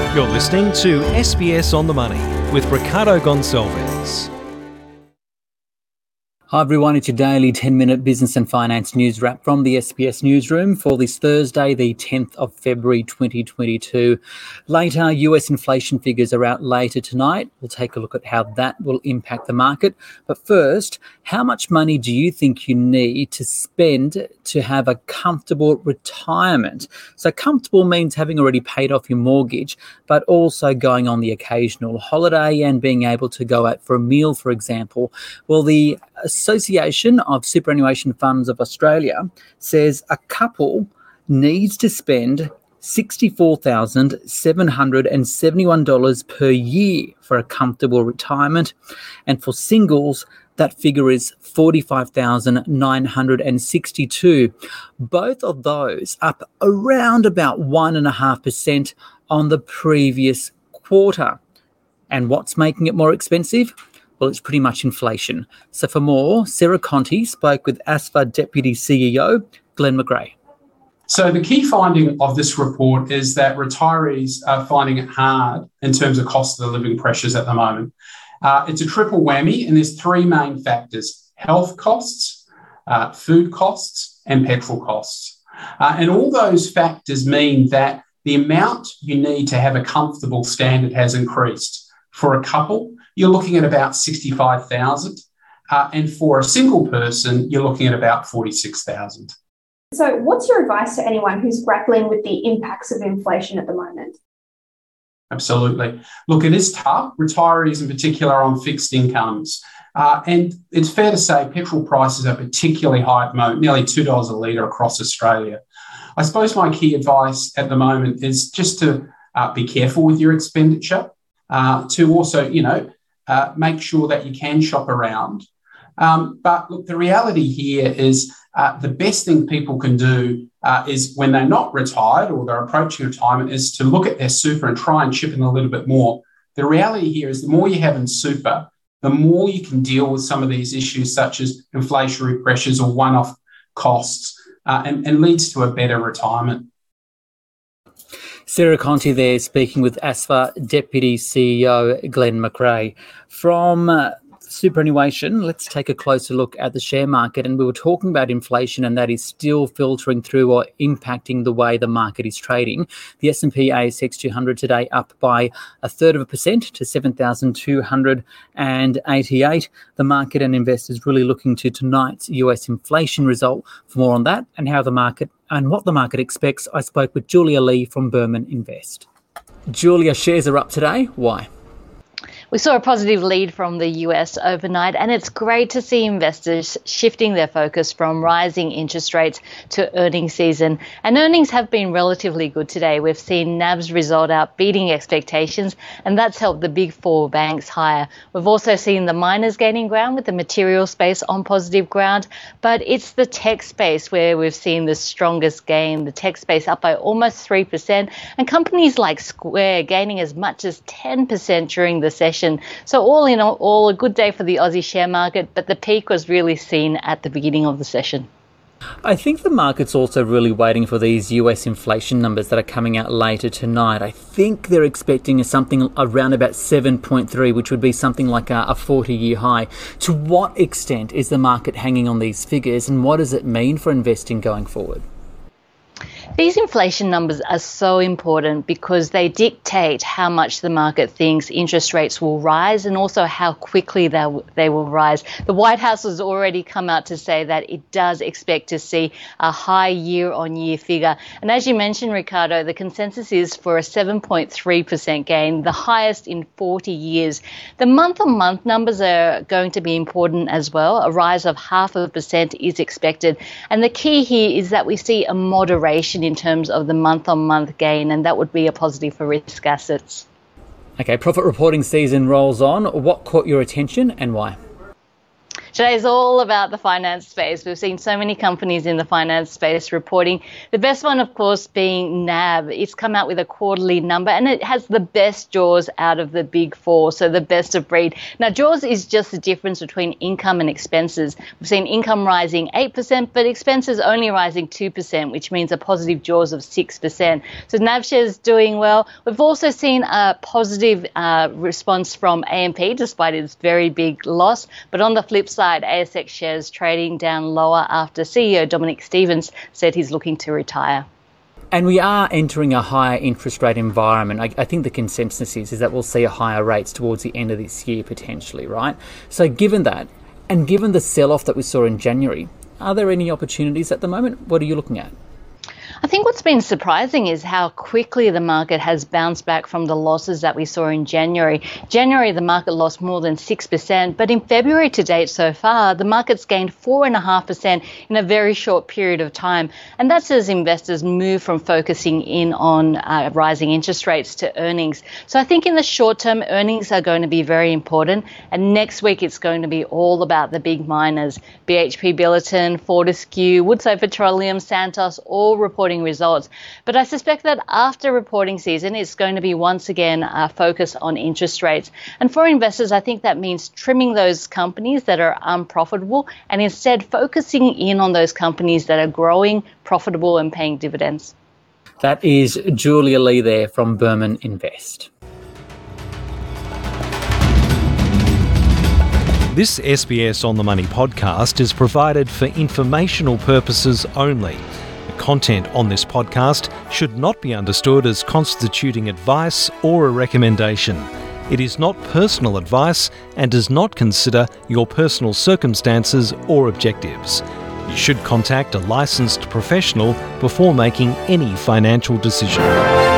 You're listening to SBS On The Money with Ricardo Gonçalves. Hi everyone, it's your daily 10-minute business and finance news wrap from the SBS Newsroom for this Thursday, the 10th of February 2022. Later, US inflation figures are out later tonight. We'll take a look at how that will impact the market. But first, how much money do you think you need to spend to have a comfortable retirement? So comfortable means having already paid off your mortgage, but also going on the occasional holiday and being able to go out for a meal, for example. Well, the Association of Superannuation Funds of Australia says a couple needs to spend $64,771 per year for a comfortable retirement. And for singles, that figure is $45,962. Both of those up around about 1.5% on the previous quarter. And what's making it more expensive? Well, it's pretty much inflation. So for more, Sarah Conti spoke with ASFA Deputy CEO, Glenn McRae. So the key finding of this report is that retirees are finding it hard in terms of cost of the living pressures at the moment. It's a triple whammy, and there's three main factors: health costs, food costs, and petrol costs. And all those factors mean that the amount you need to have a comfortable standard has increased. For a couple, you're looking at about $65,000, and for a single person, you're looking at about $46,000. So what's your advice to anyone who's grappling with the impacts of inflation at the moment? Absolutely. Look, it is tough. Retirees in particular are on fixed incomes. And it's fair to say petrol prices are particularly high at the moment, nearly $2 a litre across Australia. I suppose my key advice at the moment is just to be careful with your expenditure, to also, make sure that you can shop around. But look, the reality here is the best thing people can do is when they're not retired or they're approaching retirement is to look at their super and try and chip in a little bit more. The reality here is the more you have in super, the more you can deal with some of these issues such as inflationary pressures or one-off costs and leads to a better retirement. Sarah Conti there speaking with ASFA Deputy CEO Glenn McRae. From superannuation, let's take a closer look at the share market. And we were talking about inflation, and that is still filtering through or impacting the way the market is trading. The S&P ASX 200 today up by 0.33% to 7,288. The market and investors really looking to tonight's US inflation result. For more on that and how the market and what the market expects, I spoke with Julia Lee from Berman Invest. Julia, shares are up today. Why? We saw a positive lead from the US overnight, and it's great to see investors shifting their focus from rising interest rates to earnings season. And earnings have been relatively good today. We've seen NAB's result out beating expectations, and that's helped the big four banks higher. We've also seen the miners gaining ground with the material space on positive ground, but it's the tech space where we've seen the strongest gain. The tech space up by almost 3%, and companies like Square gaining as much as 10% during the session. So all in all, a good day for the Aussie share market, but the peak was really seen at the beginning of the session. I think the market's also really waiting for these US inflation numbers that are coming out later tonight. I think they're expecting something around about 7.3, which would be something like a 40-year high. To what extent is the market hanging on these figures, and what does it mean for investing going forward? These inflation numbers are so important because they dictate how much the market thinks interest rates will rise and also how quickly they will rise. The White House has already come out to say that it does expect to see a high year-on-year figure. And as you mentioned, Ricardo, the consensus is for a 7.3% gain, the highest in 40 years. The month-on-month numbers are going to be important as well. A rise of 0.5% is expected. And the key here is that we see a moderation in terms of the month-on-month gain, and that would be a positive for risk assets. Okay, profit reporting season rolls on. What caught your attention and why? Today is all about the finance space. We've seen so many companies in the finance space reporting. The best one, of course, being NAB. It's come out with a quarterly number and it has the best jaws out of the big four, so the best of breed. Now, jaws is just the difference between income and expenses. We've seen income rising 8%, but expenses only rising 2%, which means a positive jaws of 6%. So NAB shares doing well. We've also seen a positive response from AMP despite its very big loss. But on the flip side, ASX shares trading down lower after CEO Dominic Stevens said he's looking to retire. And we are entering a higher interest rate environment. I think the consensus is that we'll see higher rates towards the end of this year potentially, right? So given that, and given the sell-off that we saw in January, are there any opportunities at the moment? What are you looking at? I think what's been surprising is how quickly the market has bounced back from the losses that we saw in January. January, the market lost more than 6%, but in February to date so far, the market's gained 4.5% in a very short period of time. And that's as investors move from focusing in on rising interest rates to earnings. So I think in the short term, earnings are going to be very important. And next week, it's going to be all about the big miners. BHP Billiton, Fortescue, Woodside Petroleum, Santos, all reporting results. But I suspect that after reporting season, it's going to be once again a focus on interest rates. And for investors, I think that means trimming those companies that are unprofitable and instead focusing in on those companies that are growing, profitable and paying dividends. That is Julia Lee there from Burman Invest. This SBS On The Money podcast is provided for informational purposes only. The content on this podcast should not be understood as constituting advice or a recommendation. It is not personal advice and does not consider your personal circumstances or objectives. You should contact a licensed professional before making any financial decision.